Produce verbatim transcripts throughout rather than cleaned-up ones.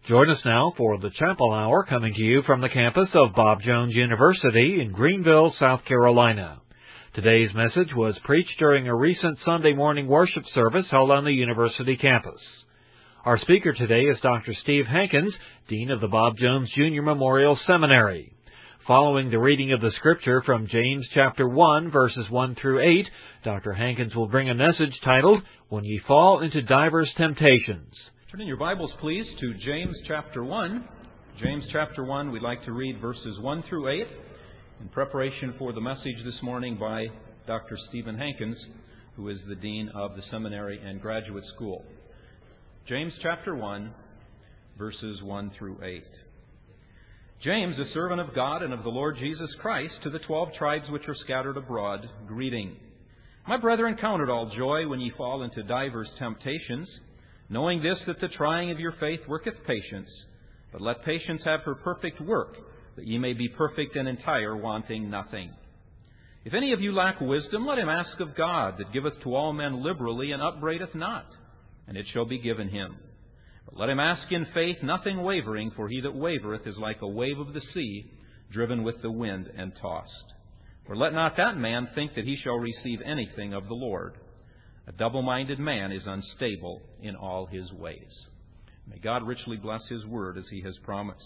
Join us now for the Chapel Hour, coming to you from the campus of Bob Jones University in Greenville, South Carolina. Today's message was preached during a recent Sunday morning worship service held on the university campus. Our speaker today is Doctor Steve Hankins, Dean of the Bob Jones Junior Memorial Seminary. Following the reading of the Scripture from James chapter one, verses one through eight, Doctor Hankins will bring a message titled, When Ye Fall into Divers Temptations. Turn in your Bibles, please, to James chapter one. James chapter one, we'd like to read verses one through eight in preparation for the message this morning by Doctor Stephen Hankins, who is the Dean of the Seminary and Graduate School. James chapter one, verses one through eight. James, a servant of God and of the Lord Jesus Christ, to the twelve tribes which are scattered abroad, greeting. My brethren, count it all joy when ye fall into divers temptations, knowing this, that the trying of your faith worketh patience. But let patience have her perfect work, that ye may be perfect and entire, wanting nothing. If any of you lack wisdom, let him ask of God, that giveth to all men liberally, and upbraideth not, and it shall be given him. But let him ask in faith, nothing wavering, for he that wavereth is like a wave of the sea, driven with the wind and tossed. For let not that man think that he shall receive anything of the Lord. A double-minded man is unstable in all his ways. May God richly bless His Word as He has promised.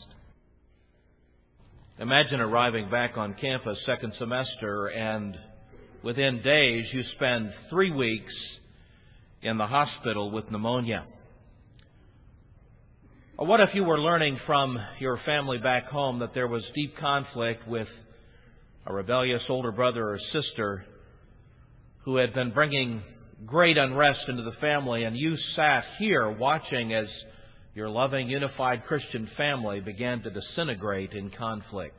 Imagine arriving back on campus second semester and within days you spend three weeks in the hospital with pneumonia. Or what if you were learning from your family back home that there was deep conflict with a rebellious older brother or sister who had been bringing great unrest into the family, and you sat here watching as your loving, unified Christian family began to disintegrate in conflict?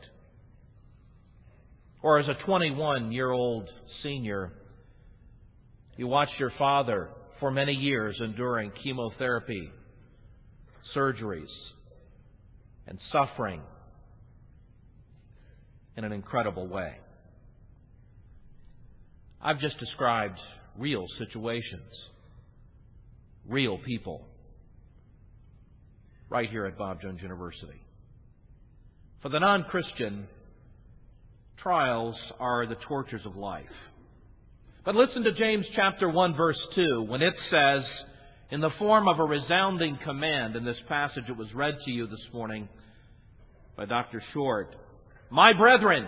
Or as a twenty-one-year-old senior, you watched your father for many years enduring chemotherapy, surgeries, and suffering in an incredible way. I've just described real situations, real people, right here at Bob Jones University. For the non-Christian, trials are the tortures of life. But listen to James chapter one, verse two, when it says, in the form of a resounding command in this passage that was read to you this morning by Doctor Short, My brethren,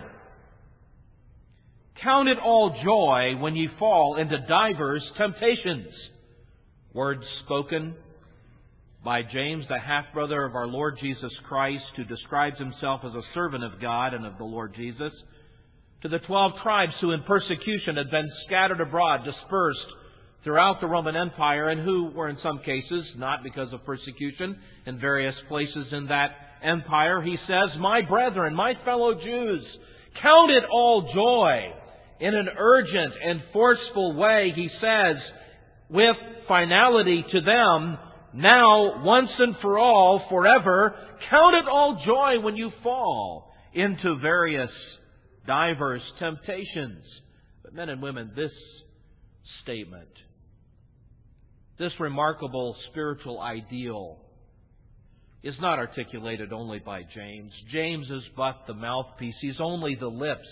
count it all joy when ye fall into divers temptations. Words spoken by James, the half-brother of our Lord Jesus Christ, who describes himself as a servant of God and of the Lord Jesus, to the twelve tribes who in persecution had been scattered abroad, dispersed throughout the Roman Empire, and who were in some cases, not because of persecution, in various places in that empire. He says, My brethren, my fellow Jews, count it all joy. In an urgent and forceful way, he says, with finality to them, now, once and for all, forever, count it all joy when you fall into various divers temptations. But men and women, this statement, this remarkable spiritual ideal, is not articulated only by James. James is but the mouthpiece. He's only the lips.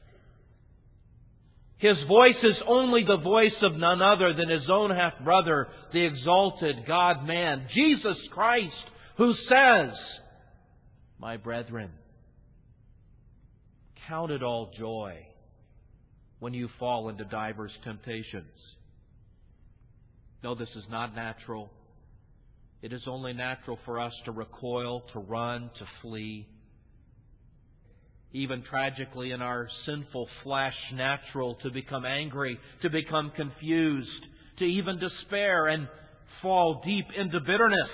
His voice is only the voice of none other than His own half-brother, the exalted God-man, Jesus Christ, who says, My brethren, count it all joy when you fall into divers temptations. No, this is not natural. It is only natural for us to recoil, to run, to flee. Even tragically in our sinful flesh, natural to become angry, to become confused, to even despair and fall deep into bitterness.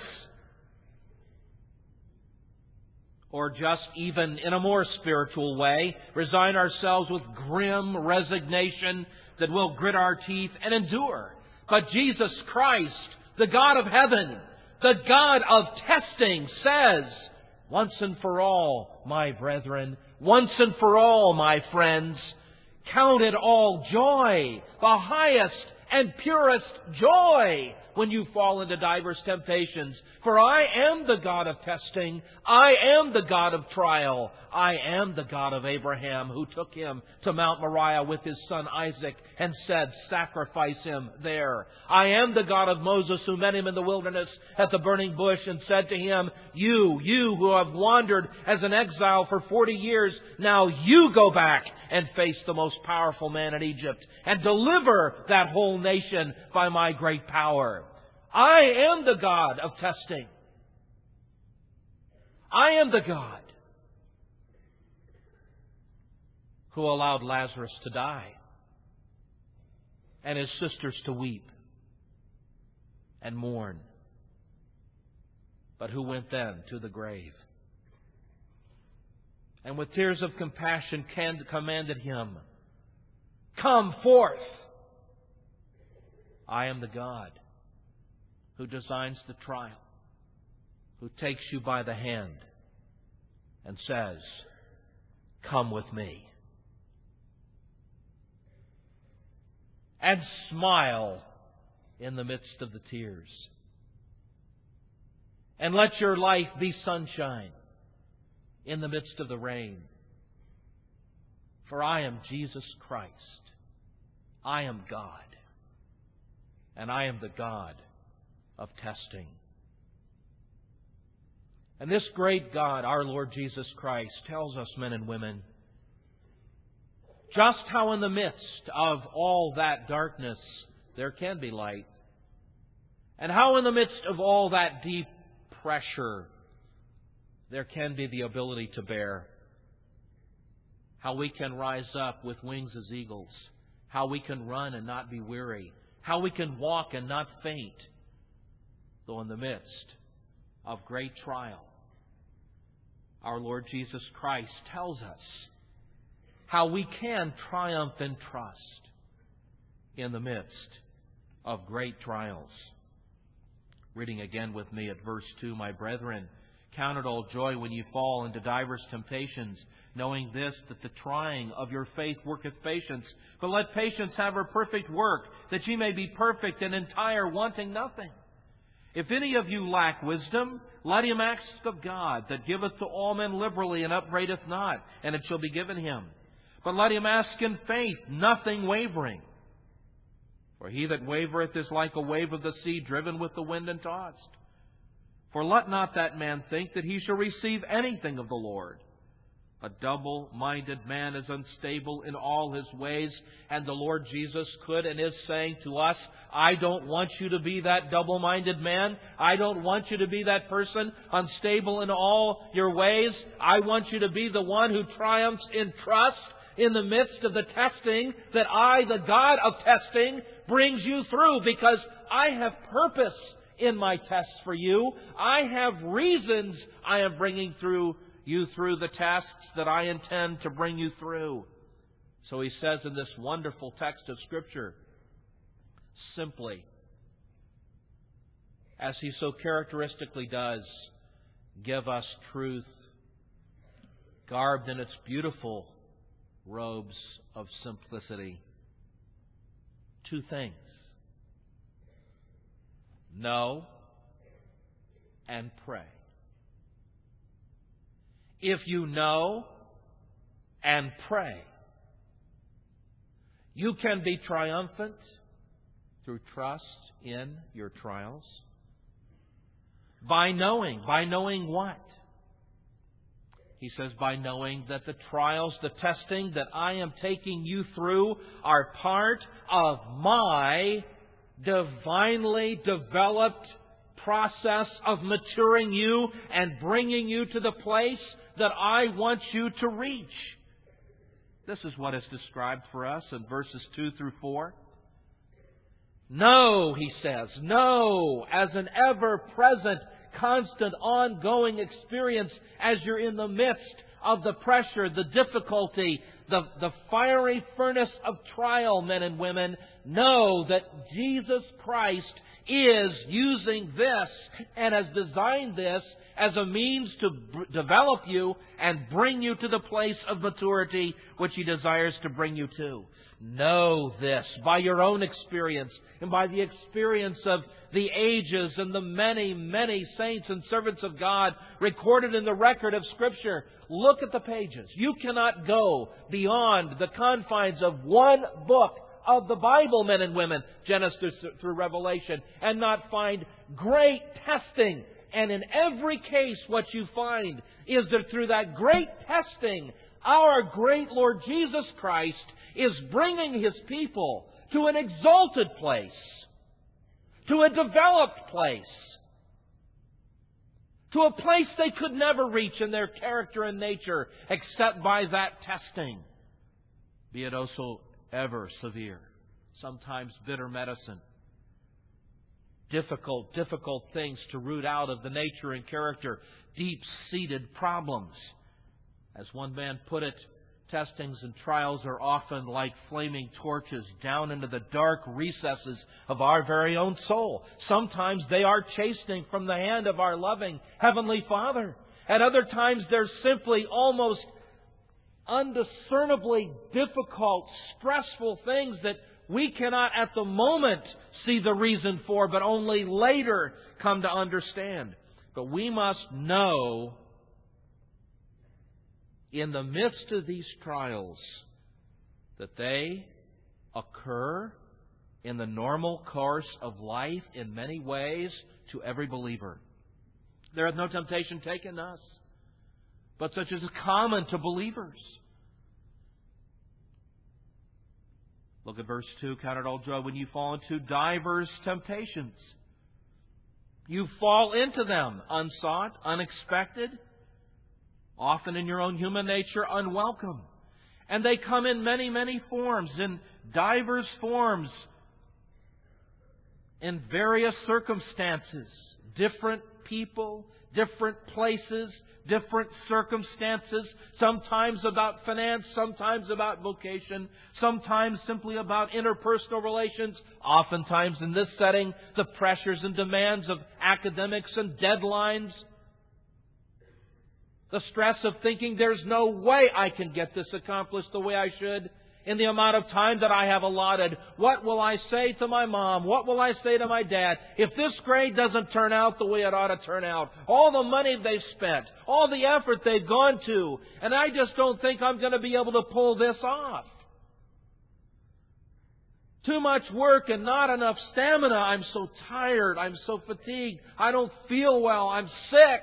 Or just even in a more spiritual way, resign ourselves with grim resignation that we'll grit our teeth and endure. But Jesus Christ, the God of heaven, the God of testing, says, once and for all, my brethren, once and for all, my friends, count it all joy, the highest and purest joy, when you fall into divers temptations. For I am the God of testing. I am the God of trial. I am the God of Abraham, who took him to Mount Moriah with his son Isaac and said, sacrifice him there. I am the God of Moses, who met him in the wilderness at the burning bush and said to him, You, you who have wandered as an exile for forty years, now you go back and face the most powerful man in Egypt and deliver that whole nation by my great power. I am the God of testing. I am the God who allowed Lazarus to die and his sisters to weep and mourn, but who went then to the grave and with tears of compassion commanded him, Come forth. I am the God who designs the trial, who takes you by the hand and says, Come with me. And smile in the midst of the tears. And let your life be sunshine in the midst of the rain. For I am Jesus Christ. I am God. And I am the God of testing. And this great God, our Lord Jesus Christ, tells us, men and women, just how in the midst of all that darkness there can be light. And how in the midst of all that deep pressure there can be the ability to bear. How we can rise up with wings as eagles. How we can run and not be weary. How we can walk and not faint. Though in the midst of great trial, our Lord Jesus Christ tells us how we can triumph and trust in the midst of great trials. Reading again with me at verse two, My brethren, count it all joy when you fall into divers temptations, knowing this, that the trying of your faith worketh patience. But let patience have her perfect work, that ye may be perfect and entire, wanting nothing. If any of you lack wisdom, let him ask of God, that giveth to all men liberally and upbraideth not, and it shall be given him. But let him ask in faith, nothing wavering. For he that wavereth is like a wave of the sea, driven with the wind and tossed. For let not that man think that he shall receive anything of the Lord. A double-minded man is unstable in all his ways, and the Lord Jesus could and is saying to us, I don't want you to be that double-minded man. I don't want you to be that person unstable in all your ways. I want you to be the one who triumphs in trust in the midst of the testing that I, the God of testing, brings you through, because I have purpose in my tests for you. I have reasons I am bringing through you through the tests that I intend to bring you through. So he says in this wonderful text of Scripture, simply, as he so characteristically does, give us truth, garbed in its beautiful robes of simplicity. Two things. Know and pray. If you know and pray, you can be triumphant through trust in your trials. By knowing. By knowing what? He says, by knowing that the trials, the testing that I am taking you through are part of my divinely developed process of maturing you and bringing you to the place that I want you to reach. This is what is described for us in verses two through four. Know, he says, know as an ever-present, constant, ongoing experience as you're in the midst of the pressure, the difficulty, the, the fiery furnace of trial, men and women. Know that Jesus Christ is using this and has designed this as a means to b- develop you and bring you to the place of maturity which He desires to bring you to. Know this by your own experience and by the experience of the ages and the many, many saints and servants of God recorded in the record of Scripture. Look at the pages. You cannot go beyond the confines of one book of the Bible, men and women, Genesis through Revelation, and not find great testing. And in every case, what you find is that through that great testing, our great Lord Jesus Christ is bringing His people to an exalted place, to a developed place, to a place they could never reach in their character and nature except by that testing, be it also ever severe, sometimes bitter medicine. Difficult, difficult things to root out of the nature and character, deep-seated problems. As one man put it, testings and trials are often like flaming torches down into the dark recesses of our very own soul. Sometimes they are chastening from the hand of our loving Heavenly Father. At other times they're simply almost undiscernibly difficult, stressful things that we cannot at the moment see the reason for, but only later come to understand. But we must know in the midst of these trials that they occur in the normal course of life in many ways to every believer. There hath no temptation taken us, but such as is common to believers. Look at verse two. Count it all joy when you fall into divers temptations. You fall into them unsought, unexpected, often in your own human nature, unwelcome. And they come in many, many forms, in divers forms, in various circumstances, different people, different places, different circumstances, sometimes about finance, sometimes about vocation, sometimes simply about interpersonal relations, oftentimes in this setting, the pressures and demands of academics and deadlines, the stress of thinking there's no way I can get this accomplished the way I should in the amount of time that I have allotted. What will I say to my mom? What will I say to my dad if this grade doesn't turn out the way it ought to turn out? All the money they've spent, all the effort they've gone to, and I just don't think I'm going to be able to pull this off. Too much work and not enough stamina. I'm so tired. I'm so fatigued. I don't feel well. I'm sick.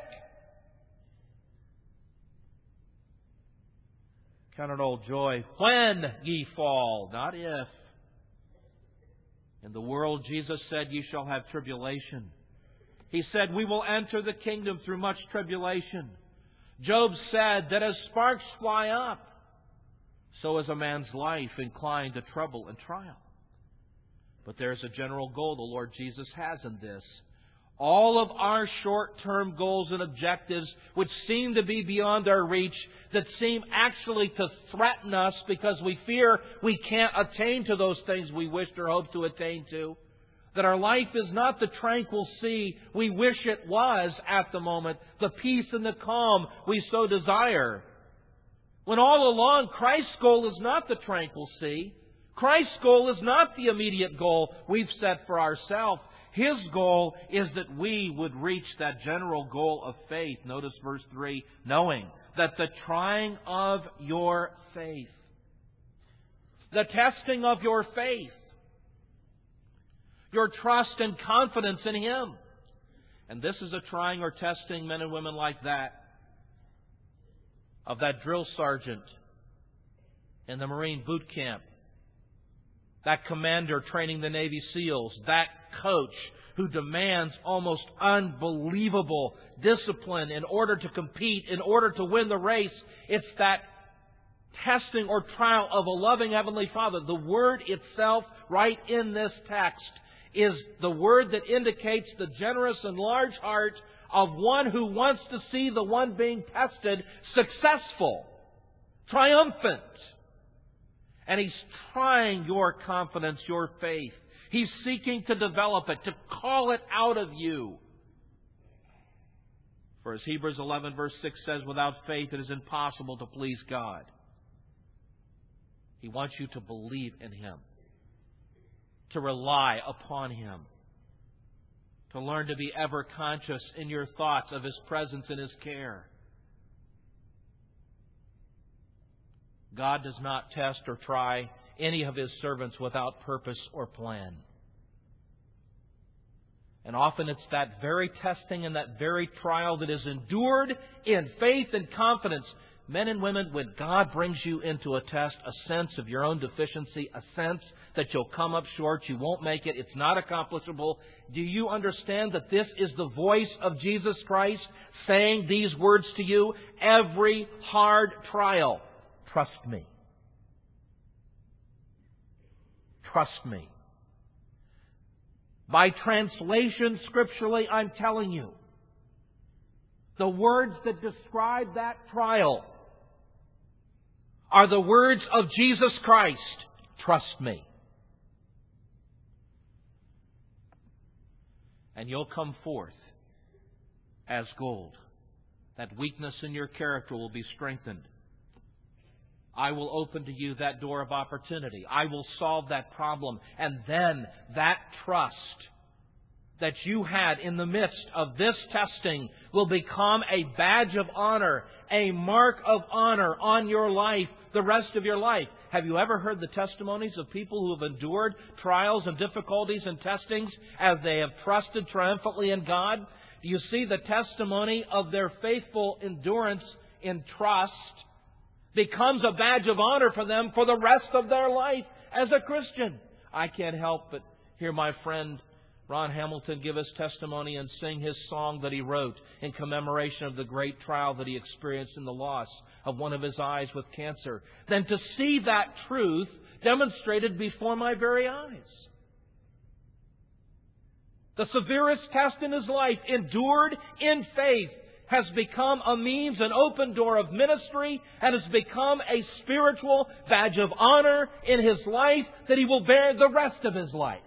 Count it all joy when ye fall, not if. In the world, Jesus said, ye shall have tribulation. He said, we will enter the kingdom through much tribulation. Job said that as sparks fly up, so is a man's life inclined to trouble and trial. But there's a general goal the Lord Jesus has in this. All of our short-term goals and objectives, which seem to be beyond our reach, that seem actually to threaten us because we fear we can't attain to those things we wished or hoped to attain to, that our life is not the tranquil sea we wish it was at the moment, the peace and the calm we so desire. When all along Christ's goal is not the tranquil sea, Christ's goal is not the immediate goal we've set for ourselves. His goal is that we would reach that general goal of faith. Notice verse three, knowing that the trying of your faith, the testing of your faith, your trust and confidence in Him. And this is a trying or testing, men and women like that, of that drill sergeant in the Marine boot camp, that commander training the Navy SEALs, that coach who demands almost unbelievable discipline in order to compete, in order to win the race. It's that testing or trial of a loving Heavenly Father. The word itself, right in this text, is the word that indicates the generous and large heart of one who wants to see the one being tested successful, triumphant. And He's trying your confidence, your faith. He's seeking to develop it, to call it out of you. For as Hebrews eleven verse six says, without faith it is impossible to please God. He wants you to believe in Him, to rely upon Him, to learn to be ever conscious in your thoughts of His presence and His care. God does not test or try any of His servants without purpose or plan. And often it's that very testing and that very trial that is endured in faith and confidence. Men and women, when God brings you into a test, a sense of your own deficiency, a sense that you'll come up short, you won't make it, it's not accomplishable. Do you understand that this is the voice of Jesus Christ saying these words to you? Every hard trial, trust me. Trust me. By translation, scripturally, I'm telling you, the words that describe that trial are the words of Jesus Christ. Trust me. And you'll come forth as gold. That weakness in your character will be strengthened. I will open to you that door of opportunity. I will solve that problem. And then that trust that you had in the midst of this testing will become a badge of honor, a mark of honor on your life the rest of your life. Have you ever heard the testimonies of people who have endured trials and difficulties and testings as they have trusted triumphantly in God? Do you see the testimony of their faithful endurance in trust becomes a badge of honor for them for the rest of their life as a Christian? I can't help but hear my friend Ron Hamilton give his testimony and sing his song that he wrote in commemoration of the great trial that he experienced in the loss of one of his eyes with cancer, than to see that truth demonstrated before my very eyes. The severest test in his life, endured in faith, has become a means, an open door of ministry, and has become a spiritual badge of honor in his life that he will bear the rest of his life.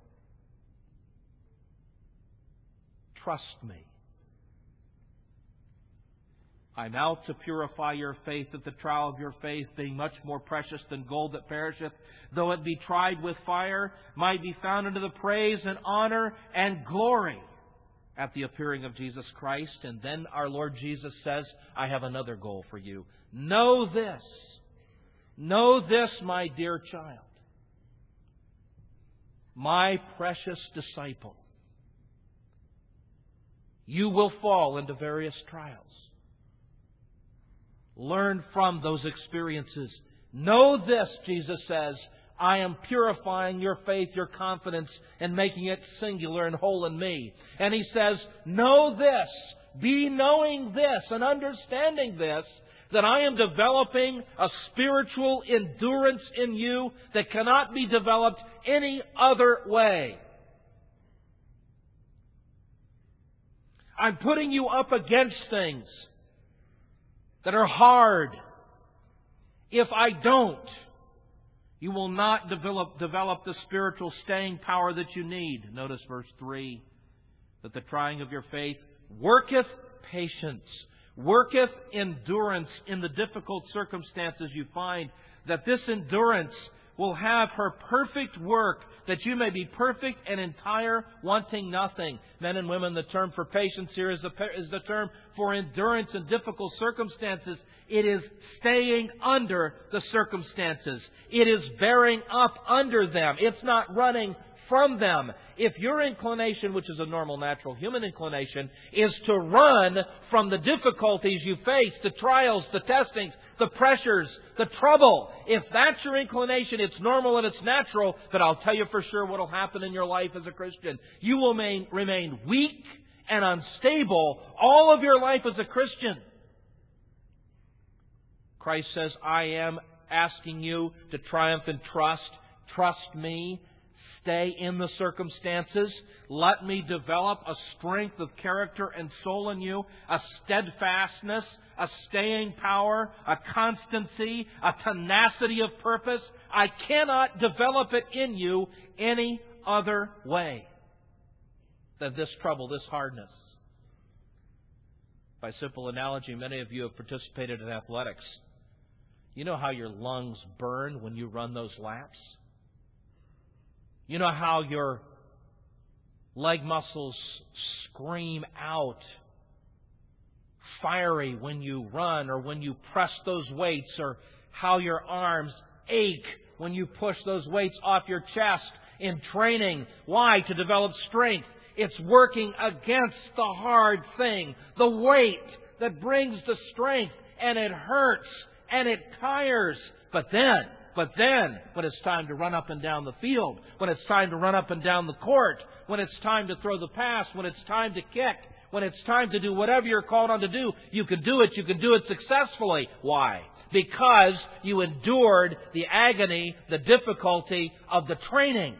Trust me. I'm out to purify your faith, that the trial of your faith, being much more precious than gold that perisheth, though it be tried with fire, might be found unto the praise and honor and glory at the appearing of Jesus Christ. And then our Lord Jesus says, I have another goal for you. Know this. Know this, my dear child. My precious disciple. You will fall into various trials. Learn from those experiences. Know this, Jesus says, I am purifying your faith, your confidence, and making it singular and whole in me. And He says, know this, be knowing this and understanding this, that I am developing a spiritual endurance in you that cannot be developed any other way. I'm putting you up against things that are hard. If I don't, you will not develop, develop the spiritual staying power that you need. Notice verse three, that the trying of your faith worketh patience, worketh endurance in the difficult circumstances you find, that this endurance will have her perfect work, that you may be perfect and entire, wanting nothing. Men and women, the term for patience here is the, is the term for endurance in difficult circumstances. It is staying under the circumstances. It is bearing up under them. It's not running from them. If your inclination, which is a normal, natural human inclination, is to run from the difficulties you face, the trials, the testings, the pressures, the trouble, if that's your inclination, it's normal and it's natural, but I'll tell you for sure what will happen in your life as a Christian. You will remain, remain weak and unstable all of your life as a Christian. Christ says, I am asking you to triumph in trust. Trust me. Stay in the circumstances. Let me develop a strength of character and soul in you, a steadfastness, a staying power, a constancy, a tenacity of purpose. I cannot develop it in you any other way than this trouble, this hardness. By simple analogy, many of you have participated in athletics. You know how your lungs burn when you run those laps? You know how your leg muscles scream out fiery when you run or when you press those weights, or how your arms ache when you push those weights off your chest in training. Why? To develop strength. It's working against the hard thing, the weight that brings the strength, and it hurts and it tires. But then, but then, when it's time to run up and down the field, when it's time to run up and down the court, when it's time to throw the pass, when it's time to kick, when it's time to do whatever you're called on to do, you can do it. You can do it successfully. Why? Because you endured the agony, the difficulty of the training.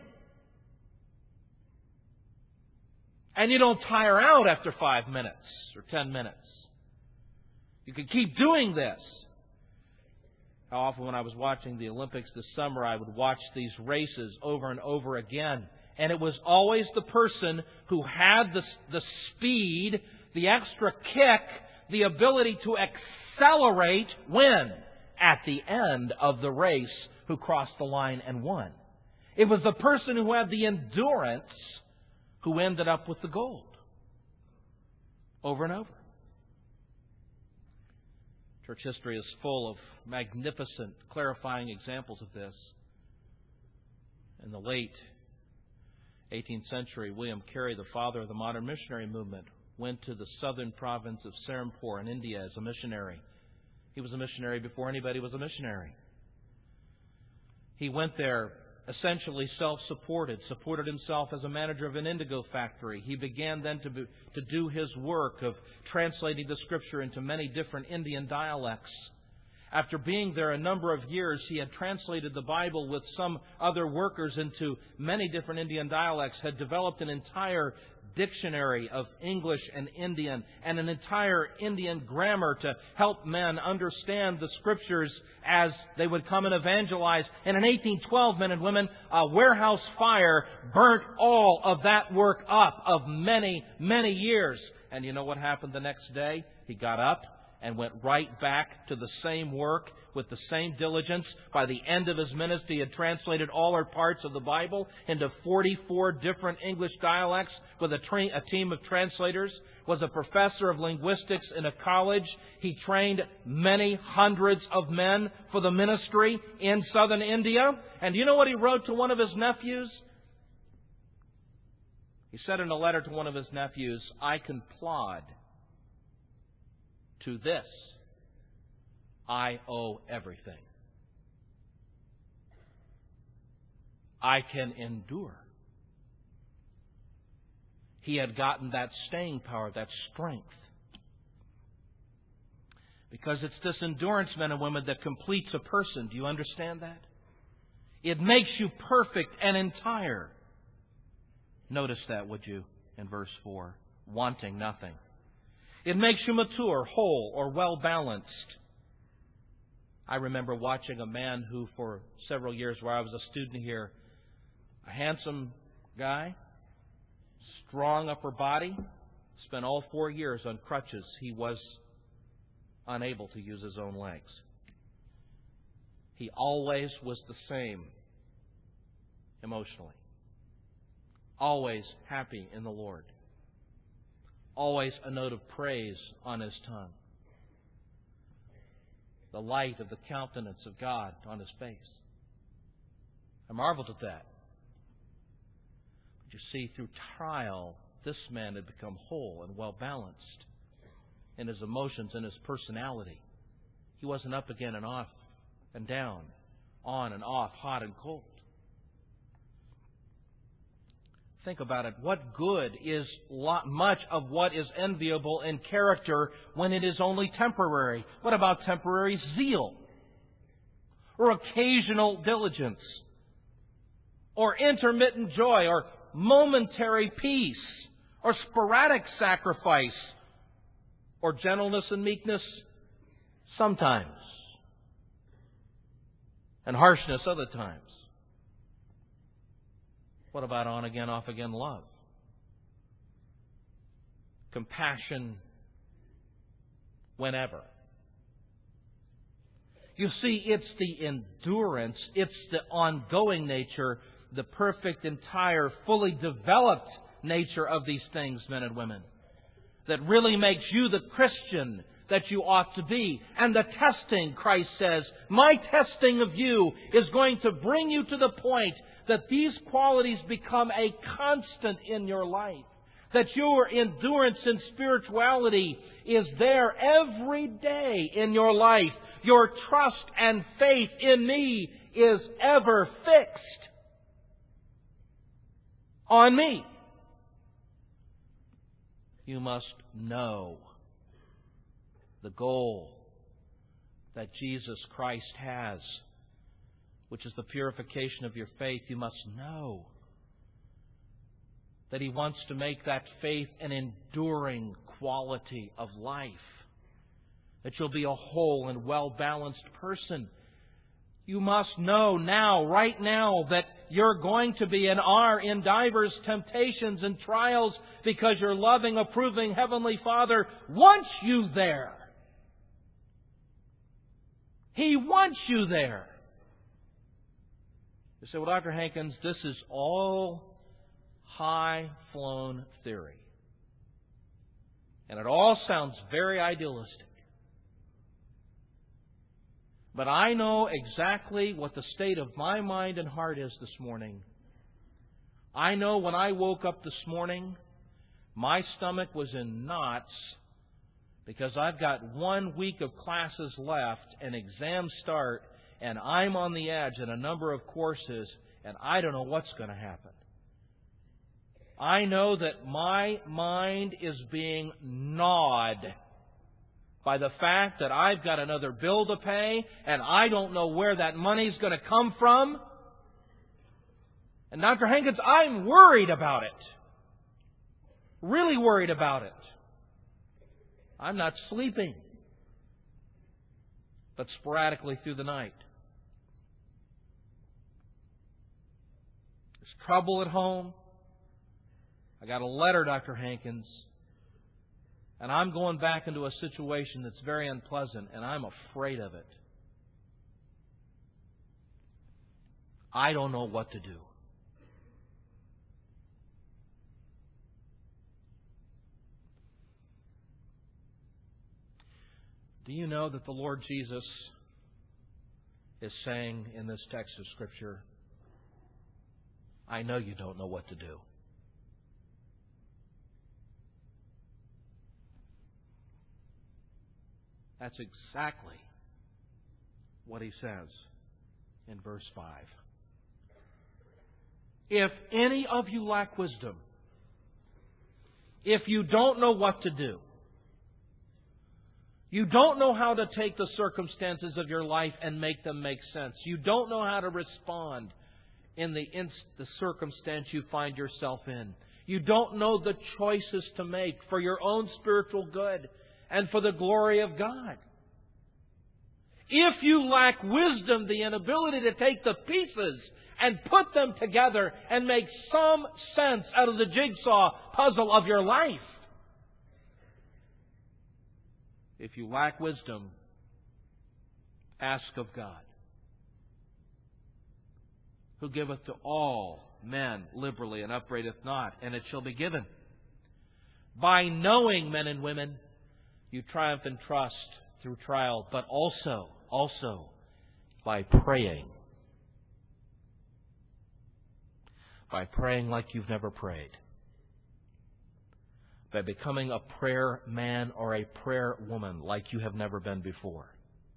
And you don't tire out after five minutes or ten minutes. You can keep doing this. How often when I was watching the Olympics this summer, I would watch these races over and over again. And it was always the person who had the, the speed, the extra kick, the ability to accelerate when? At the end of the race, who crossed the line and won. It was the person who had the endurance who ended up with the gold. Over and over. Church history is full of magnificent, clarifying examples of this. In the late eighteenth century, William Carey, the father of the modern missionary movement, went to the southern province of Serampore in India as a missionary. He was a missionary before anybody was a missionary. He went there essentially self-supported, supported himself as a manager of an indigo factory. He began then to, be, to do his work of translating the Scripture into many different Indian dialects. After being there a number of years, he had translated the Bible with some other workers into many different Indian dialects, had developed an entire dictionary of English and Indian, and an entire Indian grammar to help men understand the Scriptures as they would come and evangelize. And in eighteen twelve, men and women, a warehouse fire burnt all of that work up of many, many years. And you know what happened the next day? He got up and went right back to the same work with the same diligence. By the end of his ministry, he had translated all or parts of the Bible into forty-four different English dialects with a, tra- a team of translators, was a professor of linguistics in a college. He trained many hundreds of men for the ministry in southern India. And you know what he wrote to one of his nephews? He said in a letter to one of his nephews, "I can plod. To this, I owe everything. I can endure." He had gotten that staying power, that strength. Because it's this endurance, men and women, that completes a person. Do you understand that? It makes you perfect and entire. Notice that, would you, in verse four. Wanting nothing. It makes you mature, whole, or well-balanced. I remember watching a man who, for several years where I was a student here, a handsome guy, strong upper body, spent all four years on crutches. He was unable to use his own legs. He always was the same emotionally. Always happy in the Lord. Always a note of praise on his tongue. The light of the countenance of God on his face. I marveled at that. But you see, through trial, this man had become whole and well-balanced in his emotions and his personality. He wasn't up again and off and down, on and off, hot and cold. Think about it. What good is lot, much of what is enviable in character when it is only temporary? What about temporary zeal? Or occasional diligence? Or intermittent joy? Or momentary peace? Or sporadic sacrifice? Or gentleness and meekness? Sometimes. And harshness other times. What about on-again, off-again love? Compassion, whenever. You see, it's the endurance, it's the ongoing nature, the perfect, entire, fully developed nature of these things, men and women, that really makes you the Christian that you ought to be. And the testing, Christ says, my testing of you is going to bring you to the point that these qualities become a constant in your life. That your endurance in spirituality is there every day in your life. Your trust and faith in me is ever fixed on me. You must know the goal that Jesus Christ has, which is the purification of your faith. You must know that He wants to make that faith an enduring quality of life, that you'll be a whole and well-balanced person. You must know now, right now, that you're going to be and are in divers temptations and trials because your loving, approving Heavenly Father wants you there. He wants you there. You say, well, Doctor Hankins, this is all high-flown theory. And it all sounds very idealistic. But I know exactly what the state of my mind and heart is this morning. I know when I woke up this morning, my stomach was in knots because I've got one week of classes left and exams start, and I'm on the edge in a number of courses, and I don't know what's going to happen. I know that my mind is being gnawed by the fact that I've got another bill to pay, and I don't know where that money's going to come from. And Doctor Hankins, I'm worried about it. Really worried about it. I'm not sleeping, but sporadically through the night. There's trouble at home. I got a letter, Doctor Hankins, and I'm going back into a situation that's very unpleasant, and I'm afraid of it. I don't know what to do. Do you know that the Lord Jesus is saying in this text of Scripture, I know you don't know what to do. That's exactly what He says in verse five. If any of you lack wisdom, if you don't know what to do, you don't know how to take the circumstances of your life and make them make sense, you don't know how to respond in the, inst- the circumstance you find yourself in, you don't know the choices to make for your own spiritual good and for the glory of God. If you lack wisdom, the inability to take the pieces and put them together and make some sense out of the jigsaw puzzle of your life, if you lack wisdom, ask of God, who giveth to all men liberally and upbraideth not, and it shall be given. By knowing, men and women, you triumph in trust through trial, but also, also by praying. By praying like you've never prayed. By becoming a prayer man or a prayer woman like you have never been before.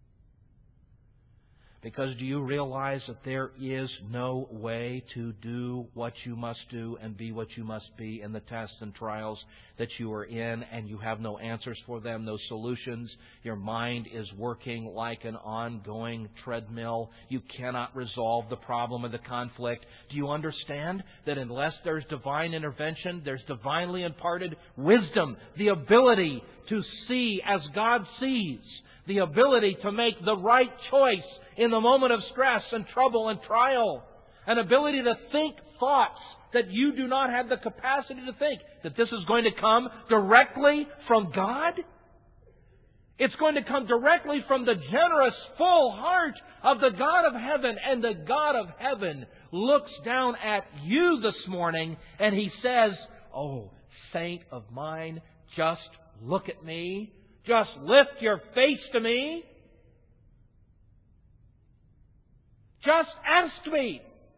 Because do you realize that there is no way to do what you must do and be what you must be in the tests and trials that you are in, and you have no answers for them, no solutions? Your mind is working like an ongoing treadmill. You cannot resolve the problem or the conflict. Do you understand that unless there's divine intervention, there's divinely imparted wisdom, the ability to see as God sees, the ability to make the right choice in the moment of stress and trouble and trial, an ability to think thoughts that you do not have the capacity to think, that this is going to come directly from God? It's going to come directly from the generous, full heart of the God of heaven. And the God of heaven looks down at you this morning and He says, "Oh, saint of mine, just look at me. Just lift your face to me. Just ask me."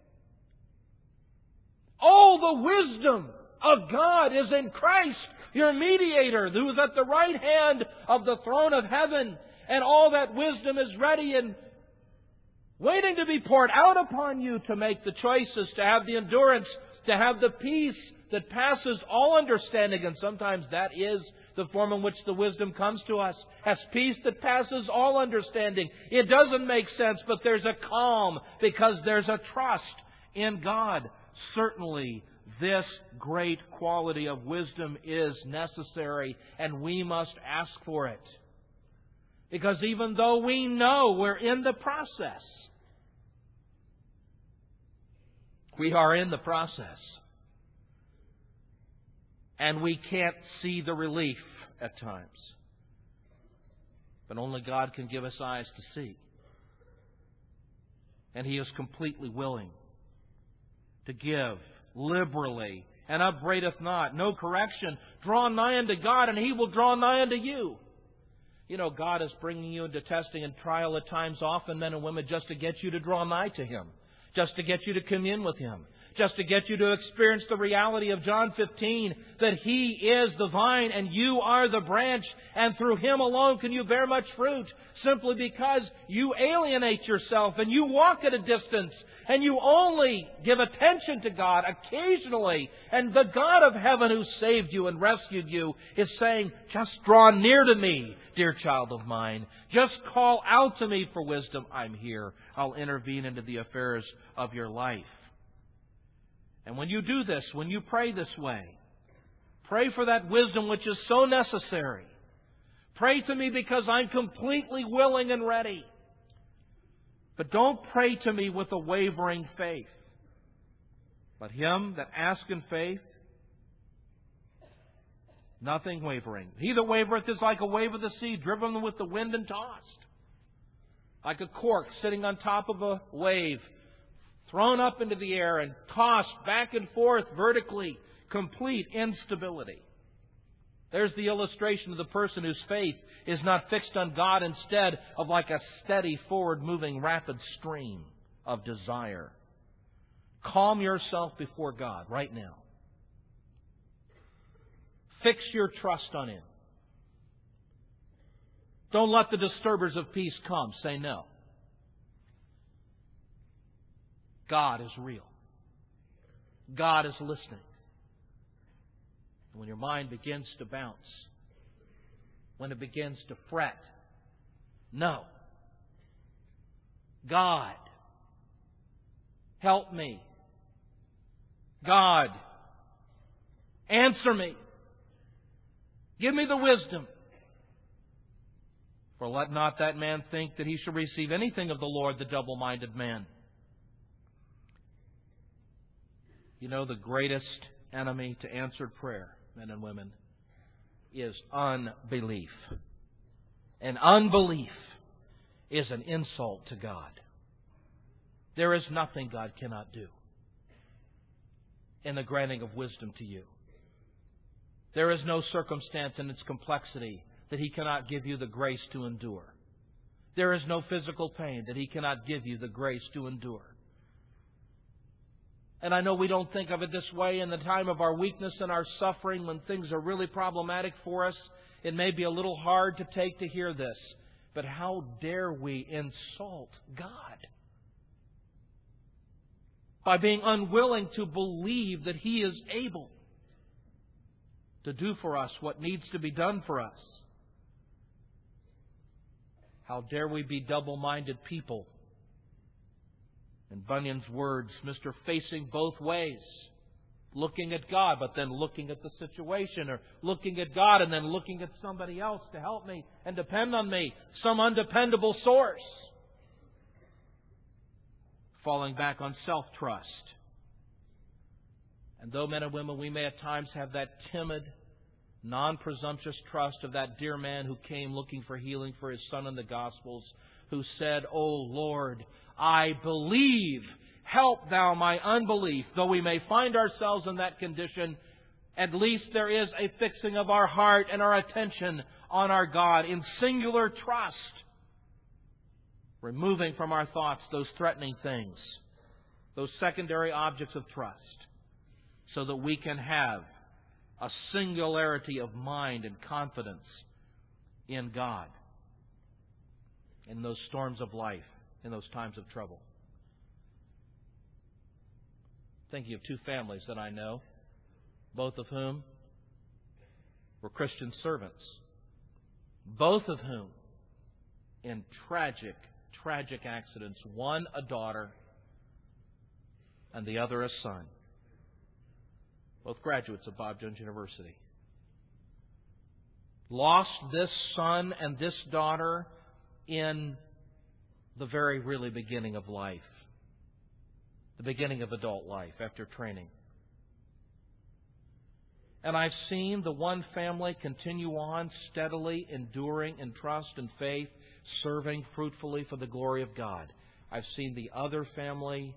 All the wisdom of God is in Christ, your mediator, who is at the right hand of the throne of heaven. And all that wisdom is ready and waiting to be poured out upon you to make the choices, to have the endurance, to have the peace that passes all understanding. And sometimes that is the form in which the wisdom comes to us, as peace that passes all understanding. It doesn't make sense, but there's a calm because there's a trust in God. Certainly, this great quality of wisdom is necessary, and we must ask for it. Because even though we know we're in the process, we are in the process, and we can't see the relief at times. But only God can give us eyes to see. And He is completely willing to give liberally, and upbraideth not, no correction. Draw nigh unto God, and He will draw nigh unto you. You know, God is bringing you into testing and trial at times, often men and women, just to get you to draw nigh to Him, just to get you to commune with Him, just to get you to experience the reality of John fifteen, that He is the vine and you are the branch, and through Him alone can you bear much fruit, simply because you alienate yourself and you walk at a distance and you only give attention to God occasionally. And the God of heaven who saved you and rescued you is saying, just draw near to me, dear child of mine. Just call out to me for wisdom. I'm here. I'll intervene into the affairs of your life. And when you do this, when you pray this way, pray for that wisdom which is so necessary. Pray to me because I'm completely willing and ready. But don't pray to me with a wavering faith. But him that asketh in faith, nothing wavering. He that wavereth is like a wave of the sea, driven with the wind and tossed. Like a cork sitting on top of a wave, thrown up into the air and tossed back and forth vertically. Complete instability. There's the illustration of the person whose faith is not fixed on God, instead of like a steady, forward-moving, rapid stream of desire. Calm yourself before God right now. Fix your trust on Him. Don't let the disturbers of peace come. Say no. God is real. God is listening. And when your mind begins to bounce, when it begins to fret, no. God, help me. God, answer me. Give me the wisdom. For let not that man think that he shall receive anything of the Lord, the double-minded man. You know, the greatest enemy to answered prayer, men and women, is unbelief. And unbelief is an insult to God. There is nothing God cannot do in the granting of wisdom to you. There is no circumstance in its complexity that He cannot give you the grace to endure. There is no physical pain that He cannot give you the grace to endure. And I know we don't think of it this way in the time of our weakness and our suffering, when things are really problematic for us. It may be a little hard to take to hear this. But how dare we insult God by being unwilling to believe that He is able to do for us what needs to be done for us? How dare we be double-minded people? In Bunyan's words, Mister Facing both ways. Looking at God, but then looking at the situation, or looking at God and then looking at somebody else to help me and depend on me, some undependable source. Falling back on self-trust. And though men and women, we may at times have that timid, non-presumptuous trust of that dear man who came looking for healing for his son in the Gospels, who said, "O Lord, I believe, help Thou my unbelief." Though we may find ourselves in that condition, at least there is a fixing of our heart and our attention on our God in singular trust, removing from our thoughts those threatening things, those secondary objects of trust, so that we can have a singularity of mind and confidence in God in those storms of life, in those times of trouble. Thinking of two families that I know, both of whom were Christian servants, both of whom in tragic, tragic accidents, one a daughter and the other a son, both graduates of Bob Jones University, lost this son and this daughter in the very really beginning of life, the beginning of adult life after training. And I've seen the one family continue on steadily, enduring in trust and faith, serving fruitfully for the glory of God. I've seen the other family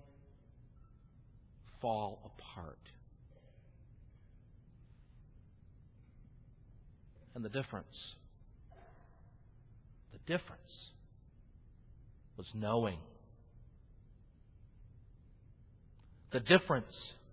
fall apart. And the difference, the difference was knowing. The difference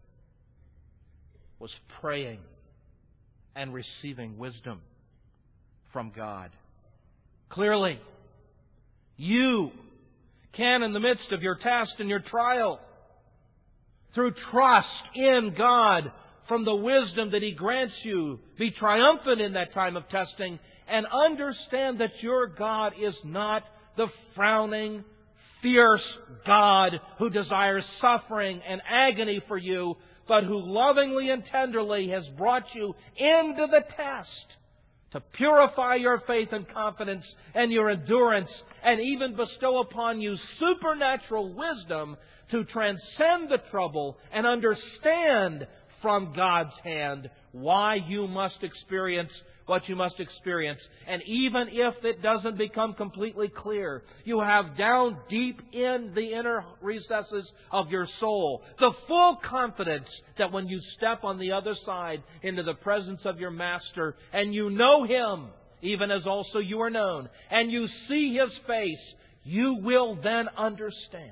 was praying and receiving wisdom from God. Clearly, you can, in the midst of your test and your trial, through trust in God, from the wisdom that He grants you, be triumphant in that time of testing and understand that your God is not the frowning, fierce God who desires suffering and agony for you, but who lovingly and tenderly has brought you into the test to purify your faith and confidence and your endurance, and even bestow upon you supernatural wisdom to transcend the trouble and understand from God's hand why you must experience what you must experience. And even if it doesn't become completely clear, you have down deep in the inner recesses of your soul the full confidence that when you step on the other side into the presence of your Master and you know Him, even as also you are known, and you see His face, you will then understand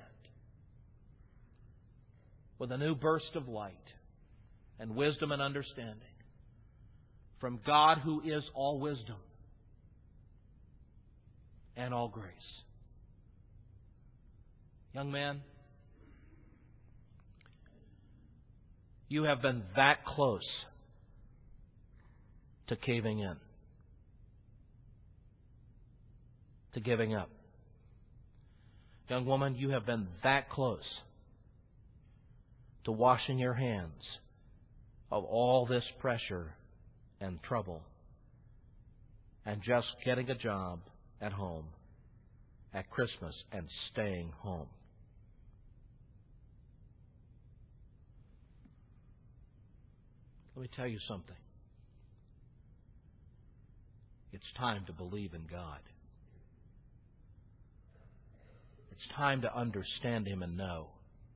with a new burst of light and wisdom and understanding from God, who is all wisdom and all grace. Young man, you have been that close to caving in, to giving up. Young woman, you have been that close to washing your hands of all this pressure and trouble and just getting a job at home at Christmas and staying home. Let me tell you something. It's time to believe in God. It's time to understand Him and know,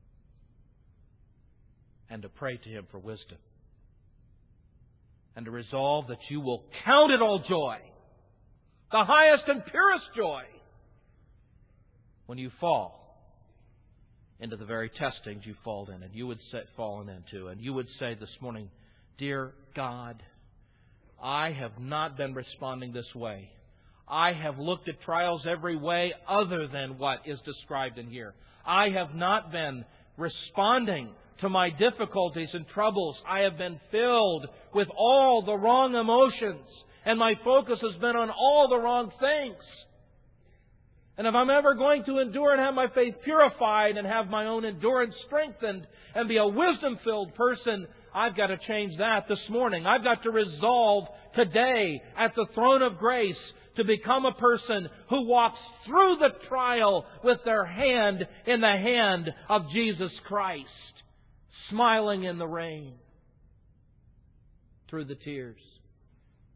and to pray to Him for wisdom, and to resolve that you will count it all joy, the highest and purest joy, when you fall into the very testings you've fallen in, and you would say, fallen into, and you would say this morning, "Dear God, I have not been responding this way. I have looked at trials every way other than what is described in here. I have not been responding to my difficulties and troubles. I have been filled with all the wrong emotions, and my focus has been on all the wrong things. And if I'm ever going to endure and have my faith purified and have my own endurance strengthened and be a wisdom-filled person, I've got to change that this morning. I've got to resolve today at the throne of grace to become a person who walks through the trial with their hand in the hand of Jesus Christ, smiling in the rain, through the tears,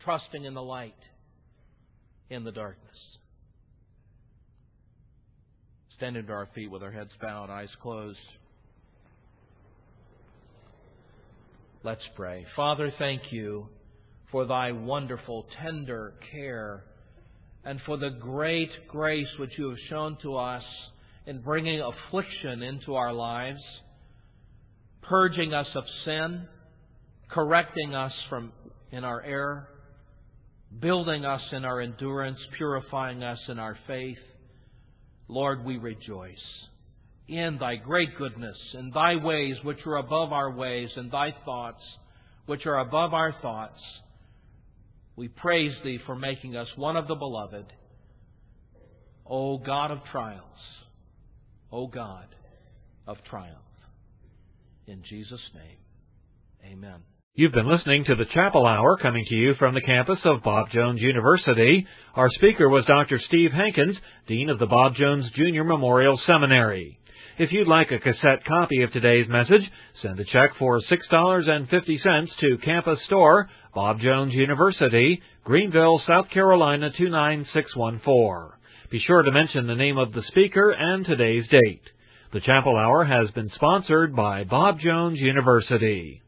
trusting in the light in the darkness. Standing to our feet with our heads bowed, eyes closed. Let's pray. Father, thank you for Thy wonderful, tender care and for the great grace which you have shown to us in bringing affliction into our lives, purging us of sin, correcting us from in our error, building us in our endurance, purifying us in our faith. Lord, we rejoice in Thy great goodness, in Thy ways which are above our ways, and Thy thoughts which are above our thoughts. We praise Thee for making us one of the beloved. O God of trials, O God of triumph. In Jesus' name, amen. You've been listening to the Chapel Hour coming to you from the campus of Bob Jones University. Our speaker was Doctor Steve Hankins, Dean of the Bob Jones Junior Memorial Seminary. If you'd like a cassette copy of today's message, send a check for six dollars and fifty cents to Campus Store, Bob Jones University, Greenville, South Carolina two nine six one four. Be sure to mention the name of the speaker and today's date. The Chapel Hour has been sponsored by Bob Jones University.